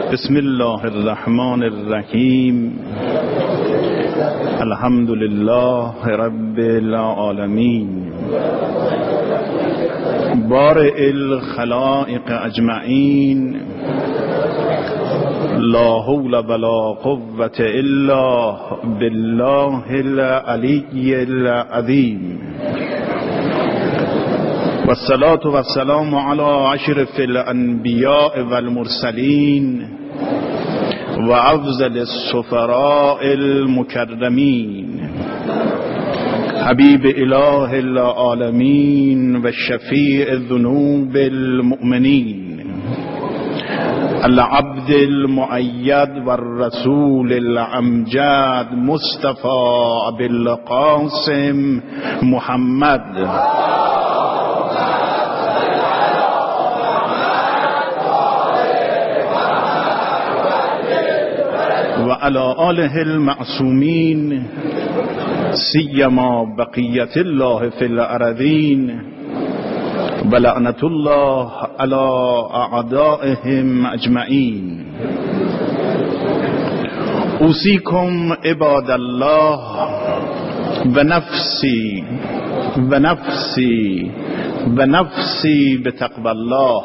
بسم الله الرحمن الرحیم. الحمد لله رب العالمین، بارئ الخلائق اجمعین، لا حول ولا قوة الا بالله العلی العظیم. والصلاة والسلام على اشرف الانبیاء والمرسلین و افضل السفراء المکرمین، حبیب اله العالمین و شفیع ذنوب المؤمنین، العبد المؤید والرسول الامجد مصطفى بالقاسم محمد و علی آله المعصومین، سیما بقیت الله فی الارضین و لعنت الله علی اعدائهم اجمعین. اوصیکم عباد الله و نفسی و نفسی و نفسی بتقوی الله،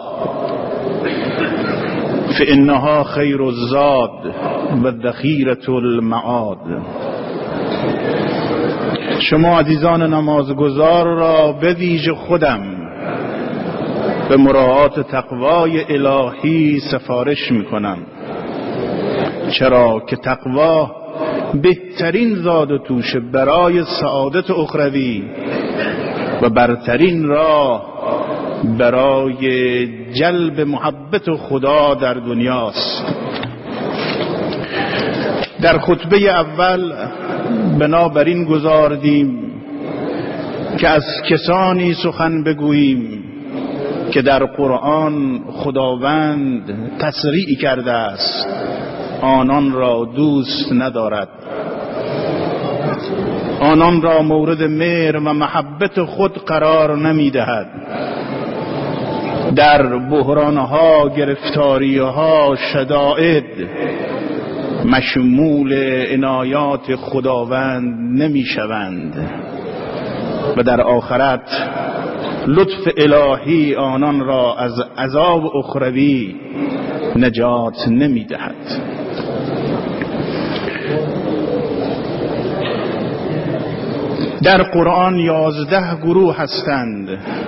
فإنها خیر الزاد و ذخیرة المعاد. شما عزیزان نمازگزار را به ویژه خودم به مراعات تقوای الهی سفارش میکنم، چرا که تقوا بهترین زاد و توشه برای سعادت اخروی و برترین راه برای جلب محبت خدا در دنیاست. در خطبه اول بنابراین گذاردیم که از کسانی سخن بگوییم که در قرآن خداوند تصریح کرده است آنان را دوست ندارد، آنان را مورد مهر و محبت خود قرار نمیدهد، در بحرانها، گرفتاریها، شدائد مشمول عنایات خداوند نمیشوند و در آخرت لطف الهی آنان را از عذاب اخروی نجات نمیدهد. در قرآن 11 گروه هستند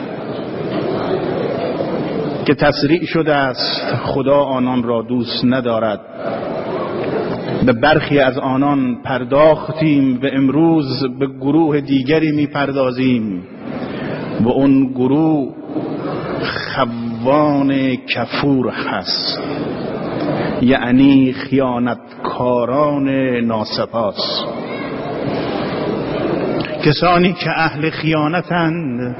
که تصریح شده است خدا آنان را دوست ندارد. به برخی از آنان پرداختیم و امروز به گروه دیگری میپردازیم و اون گروه خوان کفور هست، یعنی خیانتکاران ناسپاس، کسانی که اهل خیانتند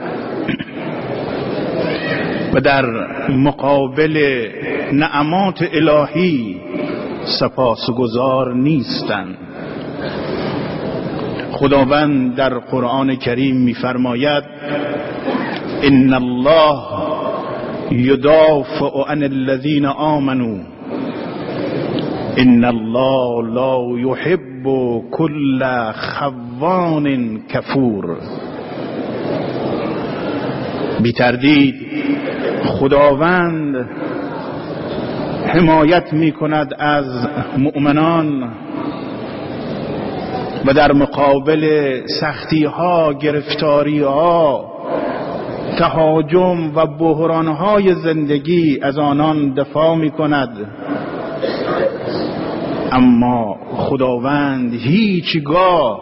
و در مقابل نعمات الهی سپاسگزار نیستند. خداوند در قرآن کریم می‌فرماید ان الله یدافع عن الذین آمنوا ان الله لا یحب کل خوان کفور. بی تردید خداوند حمایت می کند از مؤمنان و در مقابل سختی ها، گرفتاری ها، تهاجم و بحران های زندگی از آنان دفاع می کند. اما خداوند هیچگاه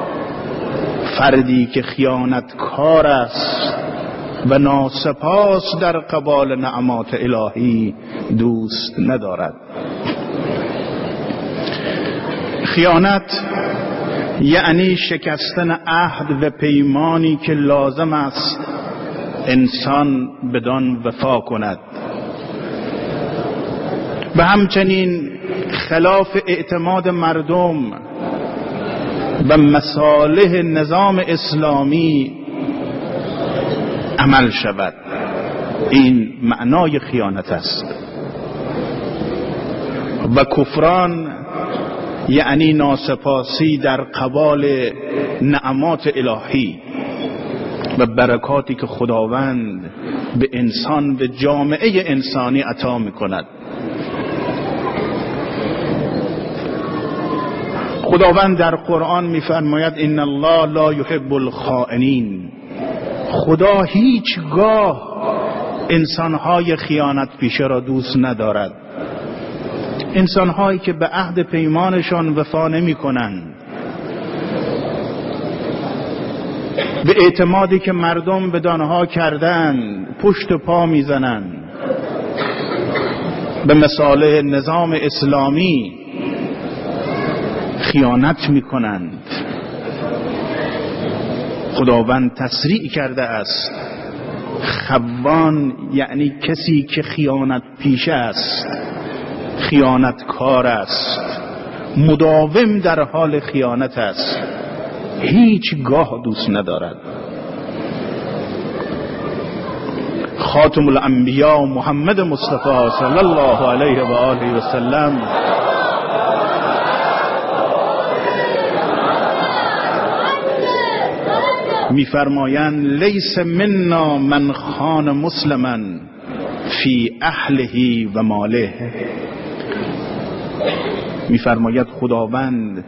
فردی که خیانتکار است و ناسپاس در قبال نعمات الهی دوست ندارد. خیانت یعنی شکستن عهد و پیمانی که لازم است انسان بدان وفا کند و همچنین خلاف اعتماد مردم و مصالح نظام اسلامی عمل شود. این معنای خیانت است. و کفران یعنی ناسپاسی در قبال نعمات الهی و برکاتی که خداوند به انسان، به جامعه انسانی عطا میکند. خداوند در قرآن میفرماید ان الله لا يحب الخائنین. خدا هیچگاه انسانهای خیانت پیشه را دوست ندارد. انسانهایی که به عهد پیمانشان وفا نمی کنند، به اعتمادی که مردم به آنها کردند پشت و پا میزنند، به مصالح نظام اسلامی خیانت میکنند. خداوند تصریح کرده است خوان یعنی کسی که خیانت پیشه است، خیانتکار است، مداوم در حال خیانت است، هیچگاه دوست ندارد. خاتم الانبیا محمد مصطفی صلی الله علیه و آله و سلم میفرمایند لیس منا من خان مسلما فی اهله و ماله. میفرماید خداوند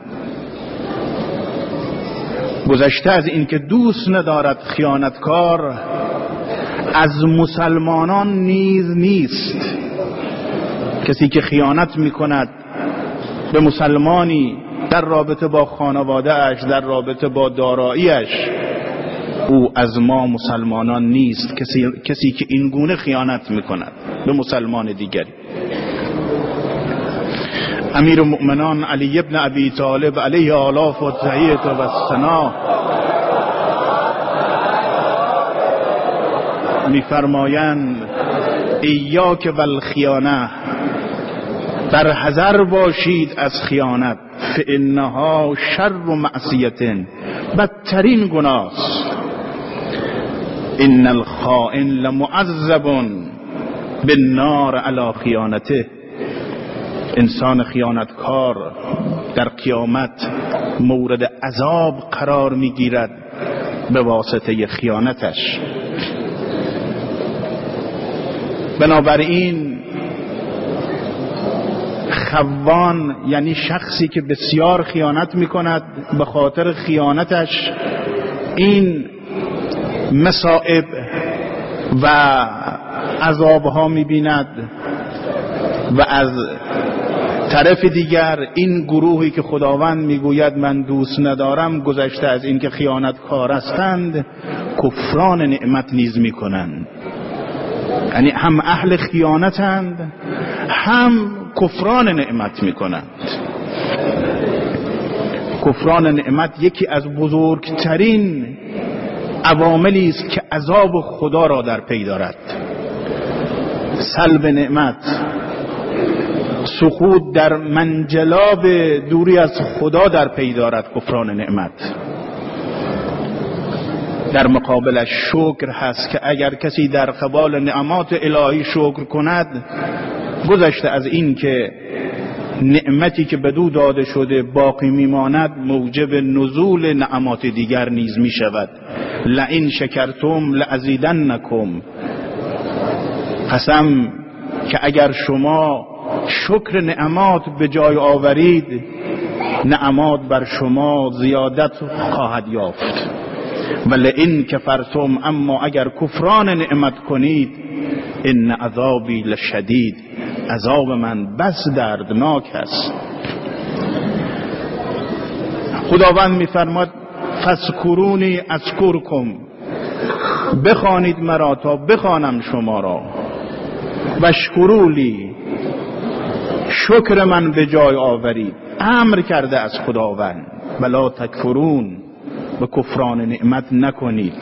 گذشته از این که دوست ندارد خیانتکار، از مسلمانان نیز نیست. کسی که خیانت میکند به مسلمانی در رابطه با خانواده اش، در رابطه با داراییش، او از ما مسلمانان نیست. کسی که این گونه خیانت میکند به مسلمان دیگری. امیر المؤمنان علی ابن ابی طالب علیه آلاف و تحییت و ثنا میفرمایند ایاک والخیانه، در حذر باشید از خیانت، فانها شر و معصیت، بدترین گناه است. ان الخائن لمعذب بالنار علی خیانته. انسان خیانتکار در قیامت مورد عذاب قرار میگیرد به واسطه خیانتش. بنابراین خوان یعنی شخصی که بسیار خیانت میکند، به خاطر خیانتش این مصائب و عذابها میبیند. و از طرف دیگر این گروهی که خداوند میگوید من دوست ندارم، گذشته از این که خیانتکار هستند، کفران نعمت نیز میکنند. یعنی هم اهل خیانتند، هم کفران نعمت میکنند. کفران نعمت یکی از بزرگترین عواملی است که عذاب خدا را در پی دارد. سلب نعمت، سقوط در منجلاب دوری از خدا در پی دارد. کفران نعمت در مقابلش شکر هست که اگر کسی در قبال نعمات الهی شکر کند، گذشته از این که نعمتی که بدو داده شده باقی میماند، موجب نزول نعمات دیگر نیز می شود. لئن شکرتم لازیدنکم. قسم که اگر شما شکر نعمات به جای آورید، نعمات بر شما زیادت خواهد یافت. ولئن کفرتم، اما اگر کفران نعمت کنید، ان عذابی لشدید، عذاب من بس دردناک است. خداوند میفرماد فذکرونی اذکرکم، بخوانید مرا تا بخوانم شما را. واشکرولی، شکر من به جای آورید. امر کرده از خداوند ولا تکفرون، به کفران نعمت نکنید.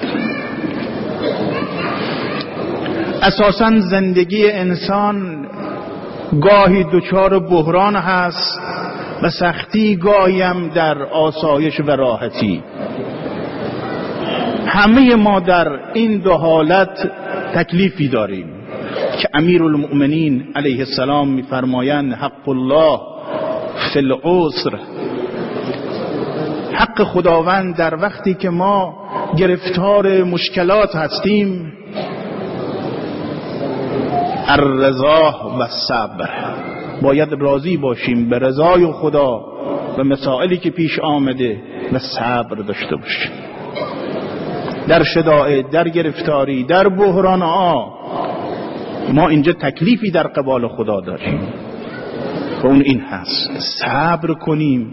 اساساً زندگی انسان گاهی دچار بحران هست و سختی، گاهی هم در آسایش و راحتی. همه ما در این دو حالت تکلیفی داریم. که امیرالمؤمنین علیه السلام میفرمایند حق الله فی العسر، حق خداوند در وقتی که ما گرفتار مشکلات هستیم، الرضا و صبر، باید راضی باشیم به رضای خدا و مسائلی که پیش آمده و صبر داشته باشیم در شدائد، در گرفتاری، در بحران ها. ما اینجا تکلیفی در قبال خدا داریم و اون این هست صبر کنیم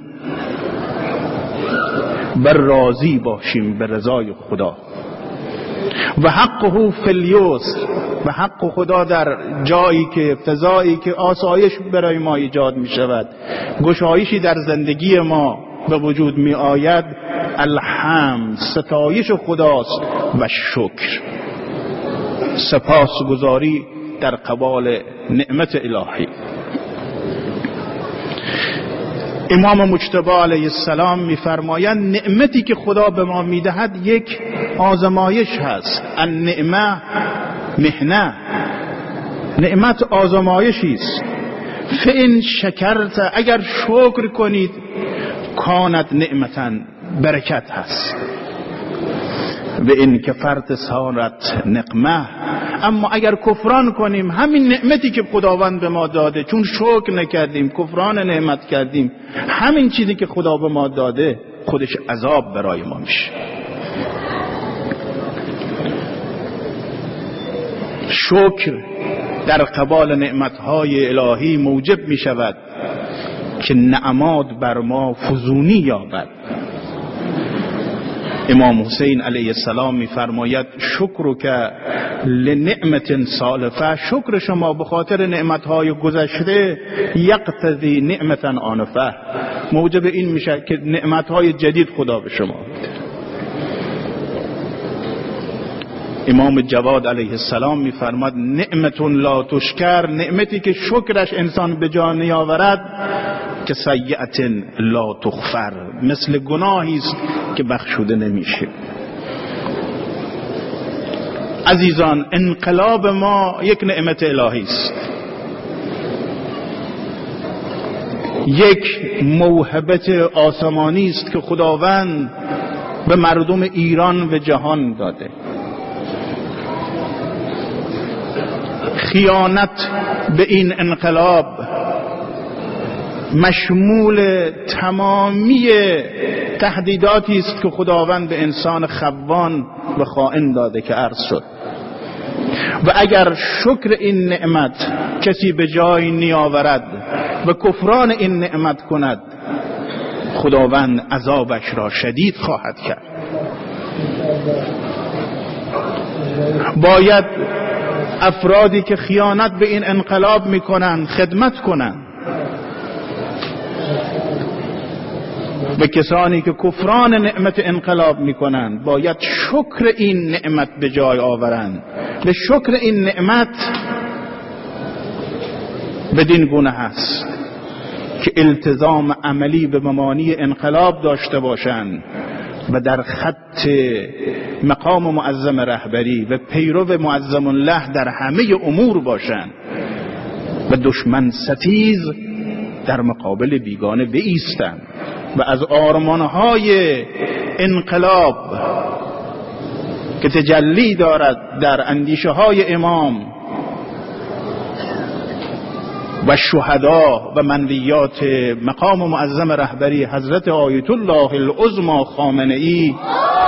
و راضی باشیم به رضای خدا. و حقه فی الیسر، و حق خدا در جایی که فضایی که آسایش برای ما ایجاد می شود، گشایشی در زندگی ما به وجود می آید، الحمد، ستایش خداست، و شکر، سپاسگزاری در قبال نعمت الهی. امام مجتبی علیه السلام می‌فرمایند نعمتی که خدا به ما میدهد یک آزمایش هست. النعمه محنه، نعمت آزمایشی است. فإن شکرت، اگر شکر کنید، کانت نعمتا، برکت هست. و این کفرت صارت نقمه، اما اگر کفران کنیم، همین نعمتی که خداوند به ما داده، چون شکر نکردیم، کفران نعمت کردیم، همین چیزی که خدا به ما داده خودش عذاب برای ما میشه. شکر در قبال نعمتهای الهی موجب می شود که نعمات بر ما فزونی یابد. امام حسین علیه السلام می‌فرماید شکرک لنعمت سالفه، شکر شما به خاطر نعمتهای گذشته یقتضی نعمتا آنفه، موجب این میشه که نعمتهای جدید خدا به شما بده. امام جواد علیه السلام می‌فرماید نعمت لا تشکر، نعمتی که شکرش انسان به جا نیاورد، که سیئت لا تغفر، مثل گناهی است که بخشوده نمیشه. عزیزان، انقلاب ما یک نعمت الهی است، یک موهبت آسمانی است که خداوند به مردم ایران و جهان داده. خیانت به این انقلاب مشمول تمامی تهدیداتی است که خداوند به انسان خوان و خائن داده که عرض شد. و اگر شکر این نعمت کسی به جای نیاورد و کفران این نعمت کند، خداوند عذابش را شدید خواهد کرد. باید افرادی که خیانت به این انقلاب میکنند خدمت کنند و کسانی که کفران نعمت انقلاب میکنند باید شکر این نعمت به جای آورند. و شکر این نعمت بدین گونه هست که التزام عملی به مبانی انقلاب داشته باشند و در خط مقام معظم رهبری و پیرو معظم الله در همه امور باشند و دشمن ستیز در مقابل بیگانه بایستند و از آرمانهای انقلاب که تجلی دارد در اندیشه های امام و شهدا و منویات مقام معظم رهبری حضرت آیت الله العظمی خامنه‌ای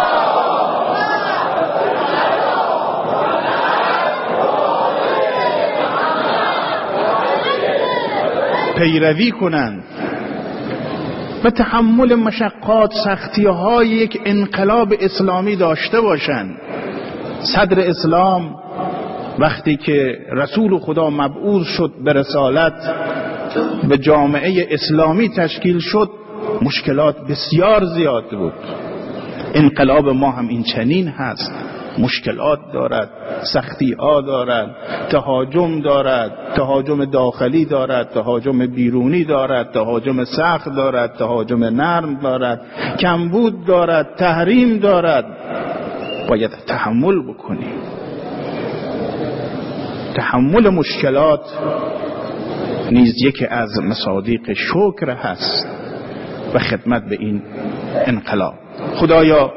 پیروی کنند و تحمل مشقات، سختی‌های یک انقلاب اسلامی داشته باشند. صدر اسلام وقتی که رسول خدا مبعوث شد به رسالت و جامعه اسلامی تشکیل شد، مشکلات بسیار زیاد بود. انقلاب ما هم این چنین هست، مشکلات دارد، سختی ها دارد، تهاجم دارد، تهاجم داخلی دارد، تهاجم بیرونی دارد، تهاجم سخت دارد، تهاجم نرم دارد، کمبود دارد، تحریم دارد. باید تحمل بکنیم. تحمل مشکلات نیز یکی از مصادیق شکر هست و خدمت به این انقلاب. خدایا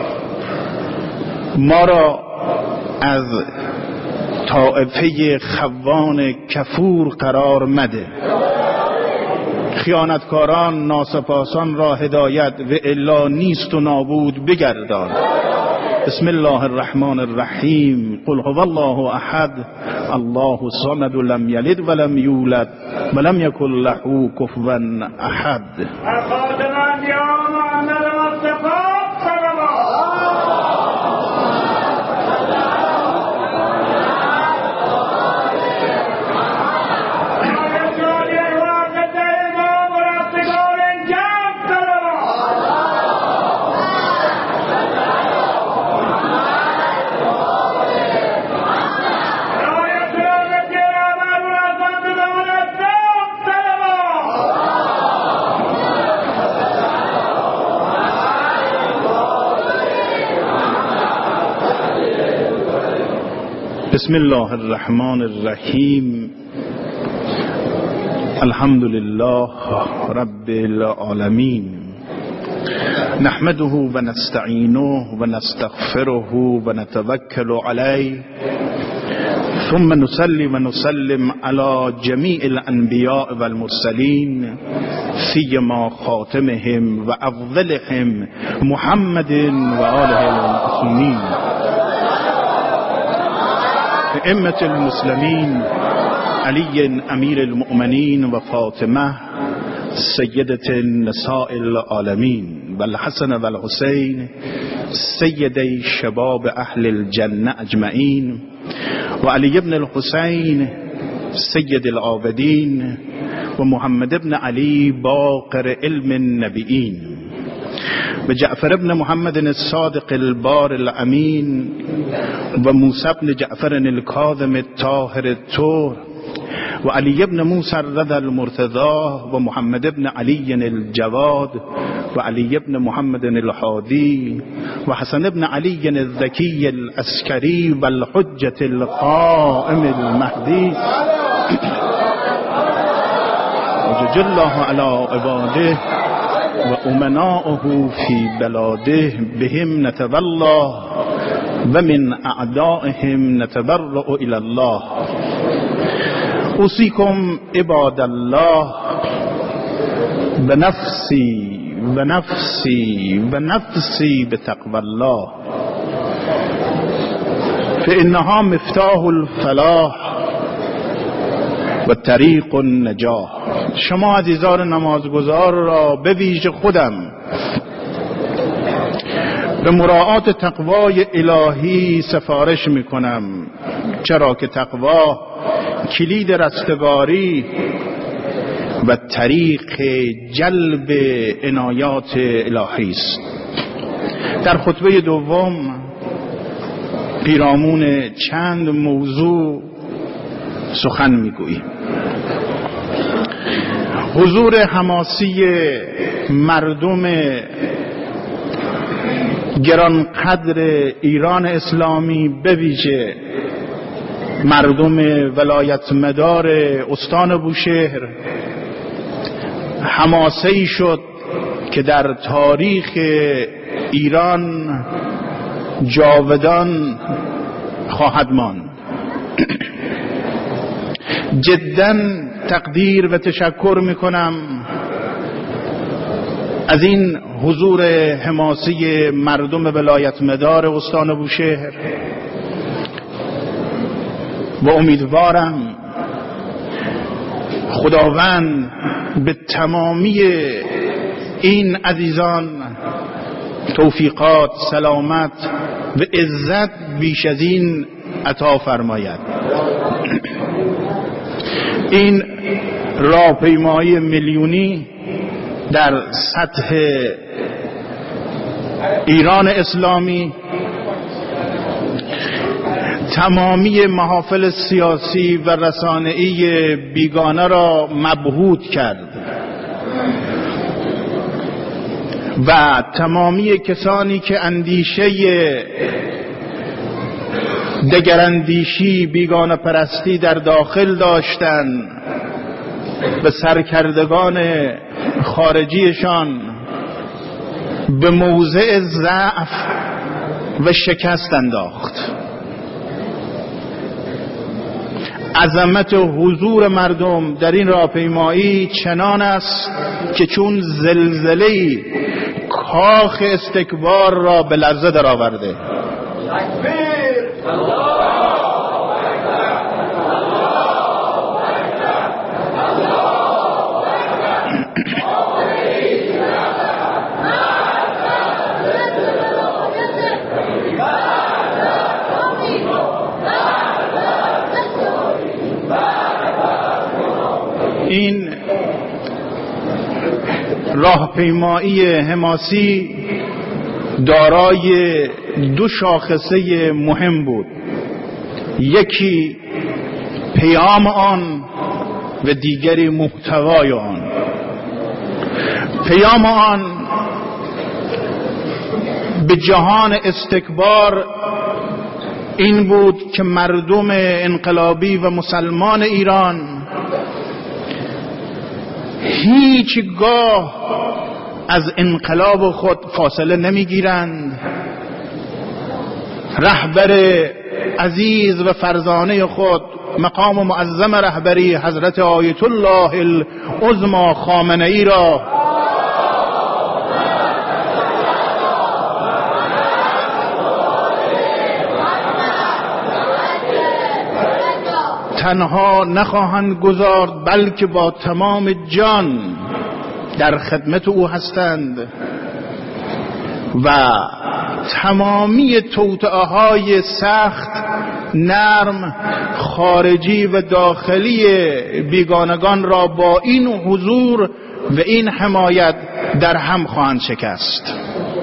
ما را از طائفه خوان کفور قرار مده، خیانتکاران ناسپاسان را هدایت و الا نیست و نابود بگردان. بسم الله الرحمن الرحیم. قل هو الله احد الله الصمد لم یلد ولم یولد ولم یکن له کفوا احد. بسم الله الرحمن الرحیم. الحمد لله رب العالمین. نحمده و نستعینه و نستغفره و نتوکل علیه ثم نصلي و نسلم على جمیع الانبیاء والمرسلین سیما خاتمهم و افضلهم محمد و آله المعصومین. ائمة المسلمین علی امیر المؤمنین و فاطمه سیدة نساء العالمین و الحسن و الحسین سیدی شباب اهل الجنه اجمعین و علی ابن الحسین سید العابدین و محمد ابن علی باقر علم النبیین و جعفر ابن محمد الصادق البار الامین و موسی ابن جعفر الکاظم الطاهر الطهر و علی ابن موسی الرضا المرتضی و محمد ابن علی الجواد و علی ابن محمد الحادی و حسن ابن علی الذکی العسکری و الحجة القائم المهدی و جل الله علی عباده و امناؤه فی بلاده بهم نتولا و من اعدائهم نتبرأ الی الله. اوصیکم عباد الله و نفسی و نفسی و نفسی بتقوی الله فانها مفتاح الفلاح و طریق النجاح. شما عزیزان نمازگزار را به ویژه خودم به مراعات تقوای الهی سفارش میکنم، چرا که تقوا کلید رستگاری و طریق جلب عنایات الهی است. در خطبه دوم پیرامون چند موضوع سخن میگوییم. حضور حماسی مردم گرانقدر ایران اسلامی به ویژه مردم ولایت مدار استان بوشهر حماسه‌ای شد که در تاریخ ایران جاودان خواهد ماند. جداً تقدیر و تشکر میکنم از این حضور حماسی مردم ولایت مدار استان بوشهر و امیدوارم خداوند به تمامی این عزیزان توفیقات، سلامت و عزت بیش از این عطا فرماید. این راهپیمایی میلیونی در سطح ایران اسلامی تمامی محافل سیاسی و رسانه‌ای بیگانه را مبهوت کرد و تمامی کسانی که اندیشه دگراندیشی، بیگانه پرستی در داخل داشتند به سرکردگان خارجیشان به موضع ضعف و شکست انداخت. عظمت حضور مردم در این راهپیمایی چنان است که چون زلزله‌ای کاخ استکبار را به لرزه درآورده. این راهپیمایی حماسی دارای دو شاخصه مهم بود، یکی پیام آن و دیگری محتوای آن. پیام آن به جهان استکبار این بود که مردم انقلابی و مسلمان ایران هیچگاه از انقلاب خود فاصله نمیگیرند. رهبر عزیز و فرزانه خود، مقام معظم رهبری حضرت آیت الله العظمی خامنه‌ای را تنها نخواهند گذارد، بلکه با تمام جان در خدمت او هستند و تمامی توطئه‌های سخت، نرم، خارجی و داخلی بیگانگان را با این حضور و این حمایت در هم خواهند شکست.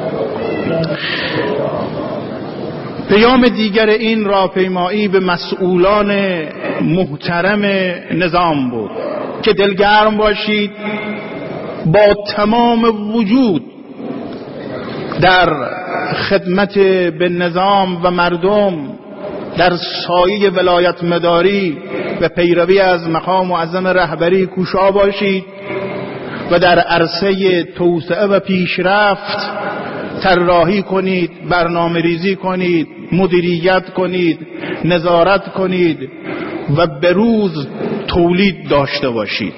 پیام دیگر این راهپیمایی به مسئولان محترم نظام بود که دلگرم باشید، با تمام وجود در خدمت به نظام و مردم در سایه ولایت مداری و پیروی از مقام معظم رهبری کوشا باشید و در عرصه توسعه و پیشرفت طراحی کنید، برنامه ریزی کنید، مدیریت کنید، نظارت کنید و به روز تولید داشته باشید.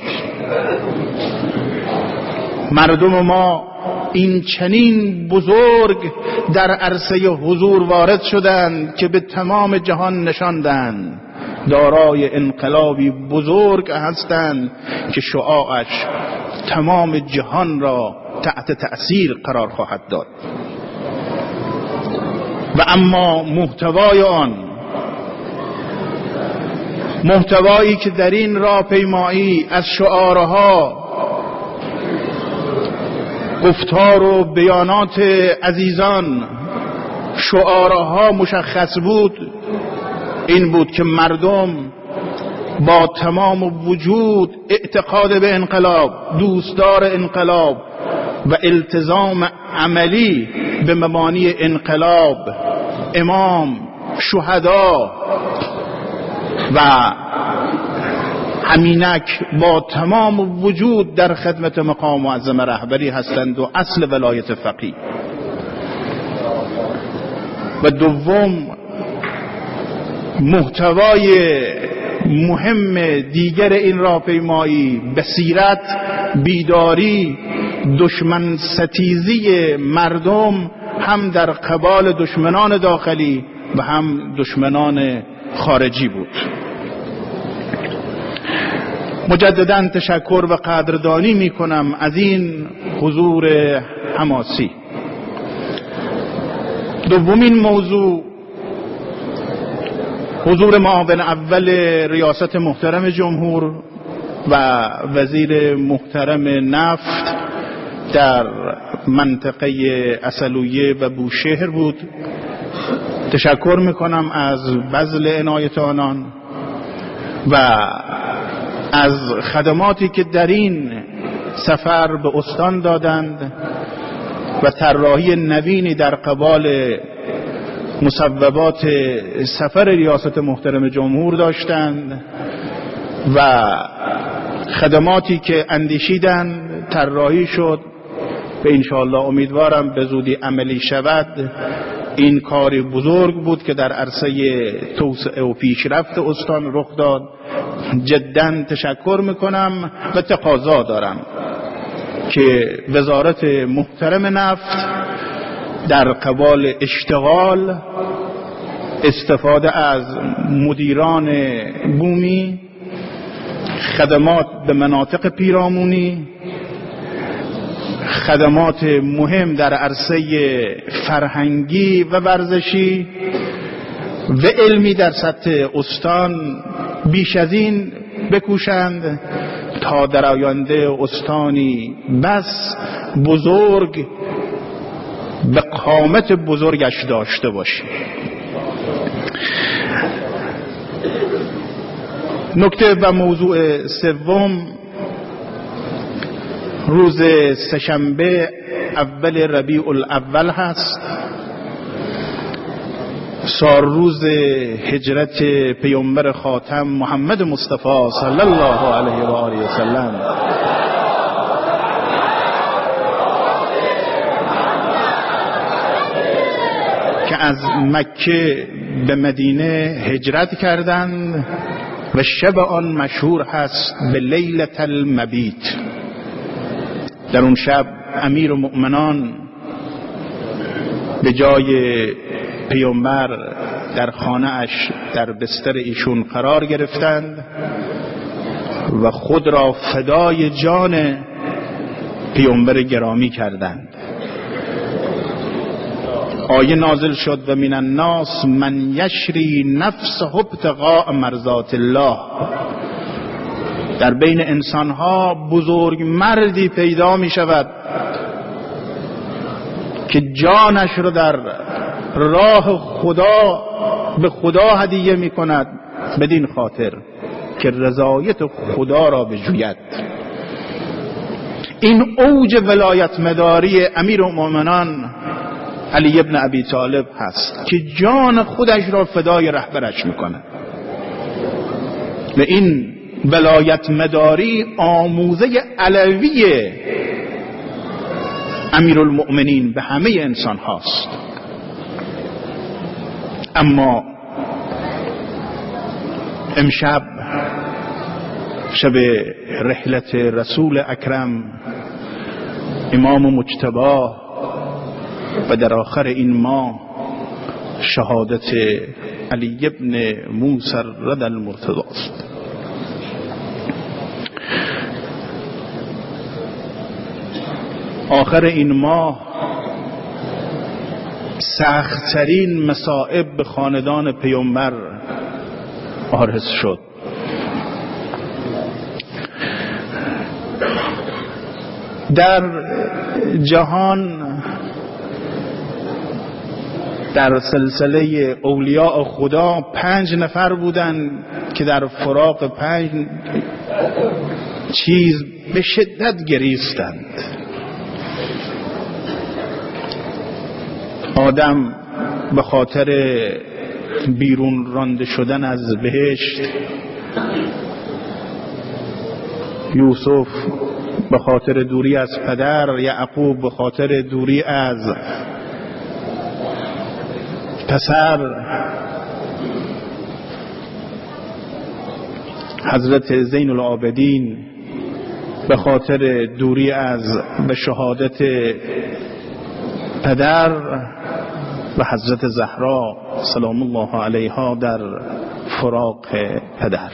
مردم ما این چنین بزرگ در عرصه حضور وارد شدند که به تمام جهان نشاندند دارای انقلابی بزرگ هستند که شعاعش تمام جهان را تحت تأثیر قرار خواهد داد. و اما محتوای آن، محتوایی که در این راهپیمایی از شعارها، گفتار و بیانات عزیزان، شعارها مشخص بود، این بود که مردم با تمام وجود اعتقاد به انقلاب، دوستدار انقلاب و التزام عملی به مبانی انقلاب، امام، شهدا و همینک با تمام وجود در خدمت مقام معظم رهبری هستند و اصل ولایت فقیه. و دوم، محتوای مهم دیگر این راهپیمایی بصیرت، بیداری، دشمن ستیزی مردم هم در قبال دشمنان داخلی و هم دشمنان خارجی بود. مجددا تشکر و قدردانی می کنم از این حضور حماسی. دومین موضوع، حضور معاون اول ریاست محترم جمهور و وزیر محترم نفت در منطقه عسلویه و بوشهر بود. تشکر میکنم از بذل عنایت آنان و از خدماتی که در این سفر به استان دادند و طراحی نوینی در قبال مصوبات سفر ریاست محترم جمهور داشتند و خدماتی که اندیشیدن طراحی شد و انشاءالله امیدوارم به زودی عملی شود. این کاری بزرگ بود که در عرصه توسعه و پیشرفت استان رخ داد. جدا تشکر میکنم و تقاضا دارم که وزارت محترم نفت در قبال اشتغال استفاده از مدیران بومی، خدمات به مناطق پیرامونی، خدمات مهم در عرصه فرهنگی و ورزشی و علمی در سطح استان بیش از این بکوشند تا در آینده استانی بس بزرگ به قامت بزرگش داشته باشیم. نکته و موضوع سوم، روز سه‌شنبه اول ربیع الاول هست، سال روز هجرت پیامبر خاتم محمد مصطفی صلی الله علیه و آله و سلم که از مکه به مدینه هجرت کردند و شب آن مشهور هست به لیلة المبیت. در اون شب امیر المؤمنان به جای پیامبر در خانه اش در بستر ایشون قرار گرفتند و خود را فدای جان پیامبر گرامی کردند. آیه نازل شد و من الناس من یشری نفسه ابتغاء مرضات الله. در بین انسانها بزرگ مردی پیدا می شود که جانش رو در راه خدا به خدا هدیه می کند بدین خاطر که رضایت خدا را بجوید. این اوج ولایت مداری امیر المؤمنان علی ابن ابی طالب هست که جان خودش را فدای رهبرش میکنه و این ولایت مداری آموزه علوی امیرالمؤمنین به همه انسان هاست. اما امشب شب رحلت رسول اکرم امام مجتبی و در آخر این ماه شهادت علی ابن موسی رضی المرتضی است. آخر این ماه سخت‌ترین مصائب به خاندان پیامبر عارض شد. در جهان در سلسله اولیاء خدا 5 نفر بودند که در فراق 5 چیز به شدت گریستند. آدم به خاطر بیرون رانده شدن از بهشت، یوسف به خاطر دوری از پدر، یعقوب به خاطر دوری از پسر، حضرت زین العابدین به خاطر دوری از و شهادت پدر و حضرت زهرا سلام الله علیها در فراق پدر.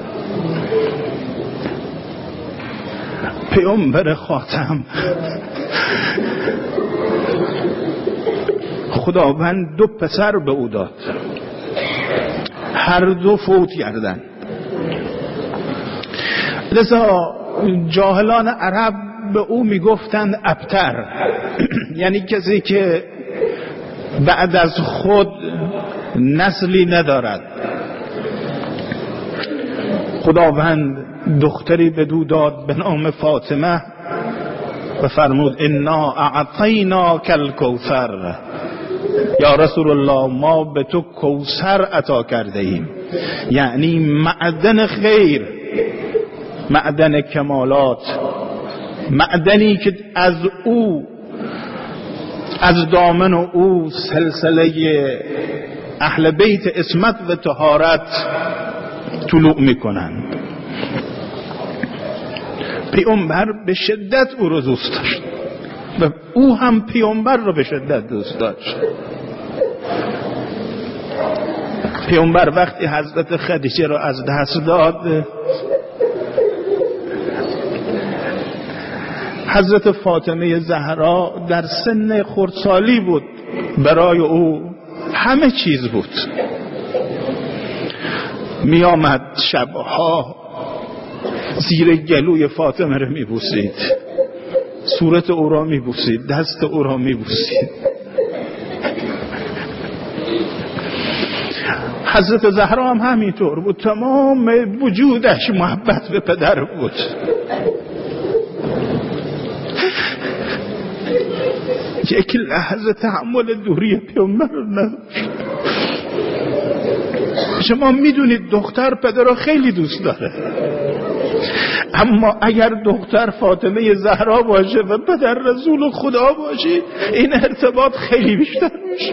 پیامبر خاتم خداوند 2 پسر به او داد، هر 2 فوت کردند. لذا جاهلان عرب به او میگفتند ابتر، یعنی کسی که بعد از خود نسلی ندارد. خداوند دختری بدو داد به نام فاطمه و فرمود انا اعطیناک الکوثر، یا رسول الله ما به تو کوثر عطا کرده ایم، یعنی معدن خیر، معدن کمالات، معدنی که از او، از دامن او سلسله اهل بیت عصمت و طهارت طلوع میکنند. پیامبر به شدت او رو دوست داشت و او هم پیامبر رو به شدت دوست داشت. پیامبر وقتی حضرت خدیجه رو از دست داد، حضرت فاطمه زهرا در سن خردسالی بود، برای او همه چیز بود. می آمد شبها زیر گلوی فاطمه رو می بوسید، صورت او را می بوسید، دست او را می بوسید. حضرت زهرا هم همینطور بود، تمام وجودش محبت به پدر بود. یک لحظه تحمل دوری پیامبر رو نداشت. شما میدونید دختر پدر رو خیلی دوست داره، اما اگر دختر فاطمه زهرا باشه و پدر رسول خدا باشه، این ارتباط خیلی بیشتر میشه.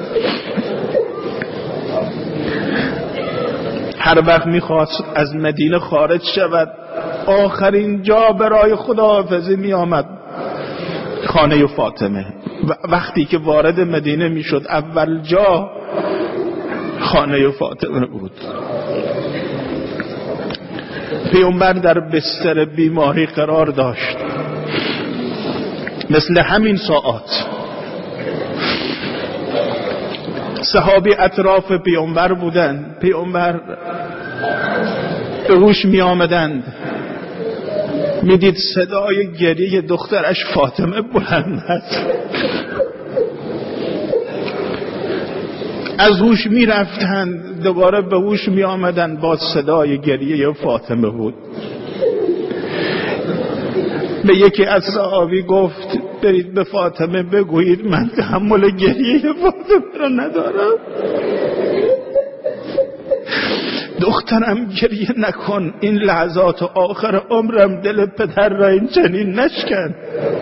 هر وقت میخواست از مدینه خارج شود، آخرین جا برای خداحافظی میآمد خانه فاطمه. وقتی که وارد مدینه میشد، اول جا خانه فاطمه بود. پیامبر در بستر بیماری قرار داشت، مثل همین ساعات صحابی اطراف پیامبر بودند. پیامبر به هوش می آمدند، می دید صدای گریه دخترش فاطمه بلند است. از هوش می رفتند، دوباره به هوش می آمدند، باز صدای گریه فاطمه بود. به یکی از صحابی گفت برید به فاطمه بگویید من تحمل گریه فاطمه را ندارم. دخترم گریه نکن، این لحظات آخر عمرم دل پدر را این چنین نشکن.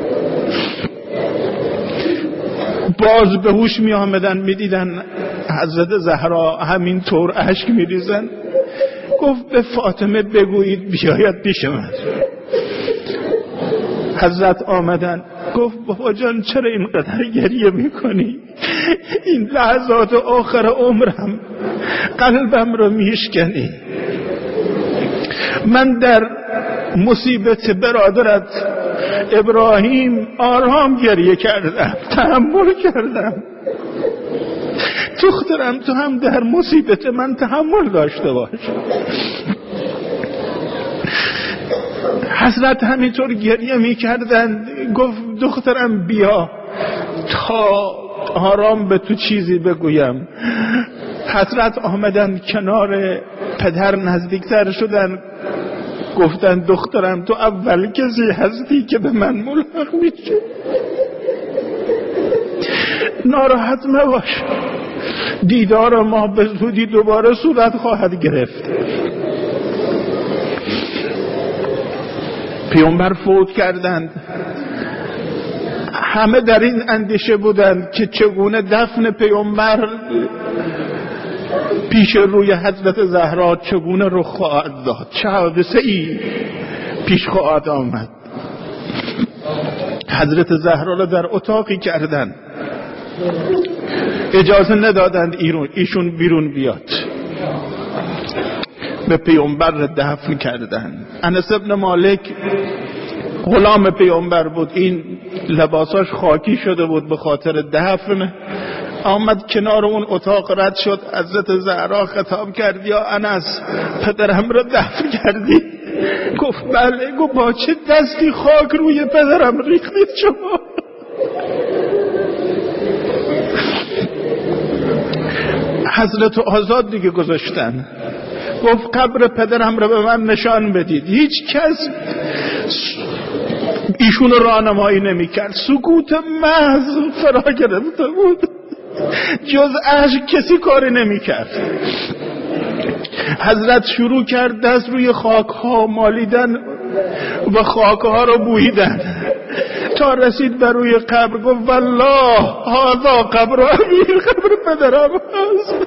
باز به هوش می آمدن، می دیدن حضرت زهرا همینطور اشک می ریزن. گفت به فاطمه بگویید بیاید پیش من. حضرت آمدن، گفت بابا جان چرا اینقدر گریه میکنی؟ این لحظات آخر عمرم قلبم رو میشکنی. من در مصیبت برادرت ابراهیم آرام گریه کردم، تحمل کردم. دخترم تو هم در مصیبت من تحمل داشته باش. حضرت همینطور گریه میکردن. گفت دخترم بیا تا آرام به تو چیزی بگویم. حضرت آمدن کنار پدر، نزدیکتر شدن، گفتن دخترم تو اول کسی هستی که به من ملحق میشه، ناراحت مباش، دیدار ما به زودی دوباره صورت خواهد گرفت. پیامبر فوت کردند. همه در این اندیشه بودند که چگونه دفن پیامبر پیش روی حضرت زهرا چگونه رخ خواهد داد، چه حادثه‌ای پیش خواهد آمد. حضرت زهرا را در اتاقی کردند، اجازه ندادند ایشون بیرون بیاد. به پیامبر دفن کردند. انس ابن مالک غلام پیامبر بود، این لباساش خاکی شده بود به خاطر دفن. آمد کنار اون اتاق، رد شد، حضرت زهرا خطاب کرد یا انس پدرم را دفن کردی؟ گفت بله. گفت با چه دستی خاک روی پدرم ریختید شما؟ حضرت آزاد دیگه گذاشتن. گفت قبر پدرم را به من نشان بدید. هیچ کس ایشون راهنمایی نمی کرد. سکوت محض فرا گرفته بود. جز اشک کسی کاری نمی کرد. حضرت شروع کرد دست روی خاک ها مالیدن و خاک ها رو بوییدن تا رسید بر روی قبر. گفت والله هذا قبر امیر، قبر پدرم هست.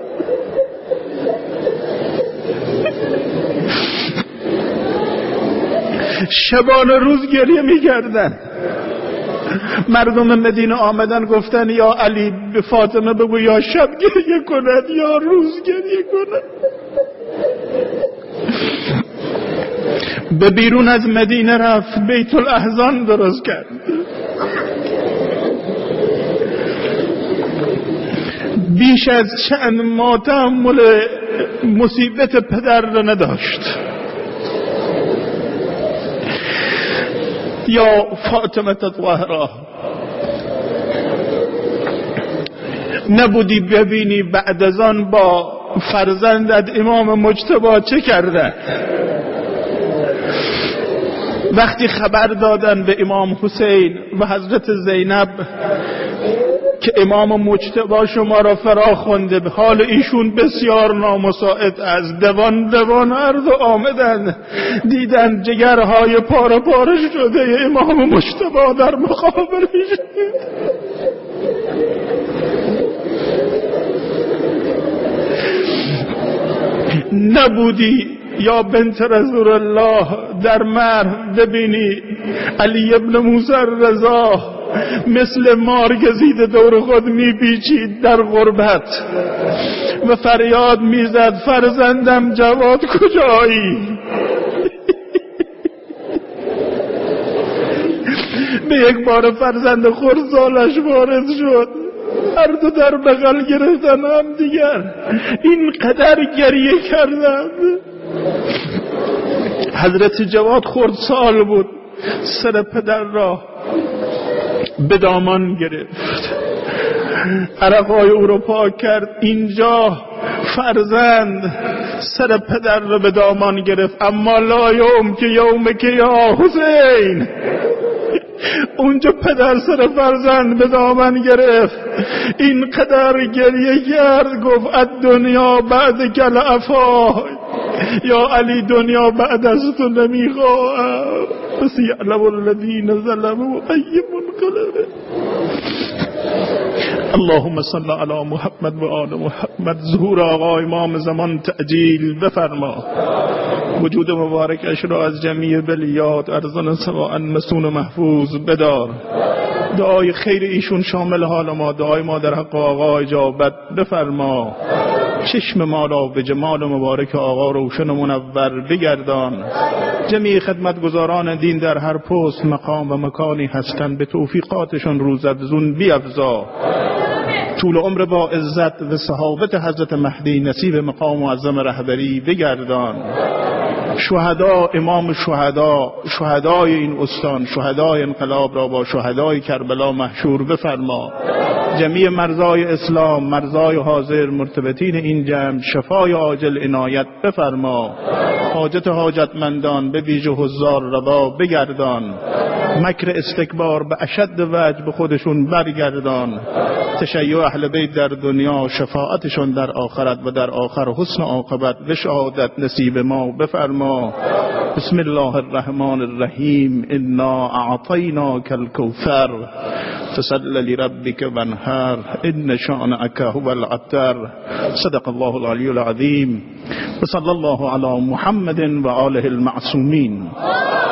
شبانه روز گریه می‌کردن. مردم مدینه آمدن گفتن یا علی به فاطمه بگو یا شب گریه کند یا روز گریه کند. به بیرون از مدینه رفت، بیت الاحزان درست کرد. بیش از چند ماه تحمل مصیبت پدر را نداشت. یا فاطمه الطاهره، نبودی ببینی بعد از آن با فرزندت امام مجتبی چه کرده؟ وقتی خبر دادن به امام حسین و حضرت زینب که امام مجتبی شما را فرا خوانده، به حال ایشون بسیار نامساعد از دوان عرض آمدن، دیدن جگرهای پاره پاره شده امام مجتبی در مقابلش. نبودی یا بنت رسول الله در مهر ببینی علی ابن موسی رضا مثل مار گزیده دور خود میپیچید در غربت و فریاد میزد فرزندم جواد کجایی؟ به یک بار فرزند خردسالش وارد شد، هر دو در بغل گرفتن هم دیگر، اینقدر گریه کردند. حضرت جواد خردسال بود، سر پدر را به دامان گرفت، عرقای او را پاک کرد. اینجا فرزند سر پدر را به دامان گرفت، اما لا یوم که یوم که یا حسین، اونجا پدر سر فرزند به دامن گرفت، اینقدر گریه کرد، گفت الدنیا بعد کل عفا، یا علی دنیا بعد از تو نمیخواهم، بس یعلم الذین ظلموا ای منقلب. اللهم صل علی محمد و آل محمد. ظهور آقا امام زمان تعجیل بفرما، وجود مبارکش را از جمیع بلیات ارزان سواء مسون و محفوظ بدار. دعای خیر ایشون شامل حال ما، دعای ما در حق آقا اجابت بفرما. چشم ما را به جمال مبارک آقا روشن و منور بگردان. جمیع خدمتگزاران دین در هر پست مقام و مکانی هستند، به توفیقاتشون روزافزون بیفزا. طول عمر با عزت و صحابت حضرت مهدی نصیب مقام معظم رهبری بگردان. شهدا، امام شهدا، شهدای این استان، شهدای انقلاب را با شهدای کربلا محشور بفرما. جمیع مرزای اسلام، مرزای حاضر، مرتبطین این جمع شفای عاجل عنایت بفرما. حاجت حاجتمندان به ویژه حضار روا بگردان. مکر استکبار به اشد وجه به خودشون برگردان. تشیع اهل بیت در دنیا، شفاعتشون در آخرت و در آخر حسن عاقبت و شهادت نصیب ما بفرما. بسم الله الرحمن الرحیم. انا اعطیناک الکوثر فصل لربک وانحر ان شانئک هو الابتر. صدق الله العلی العظیم و صلی الله علی محمد و آله المعصومین.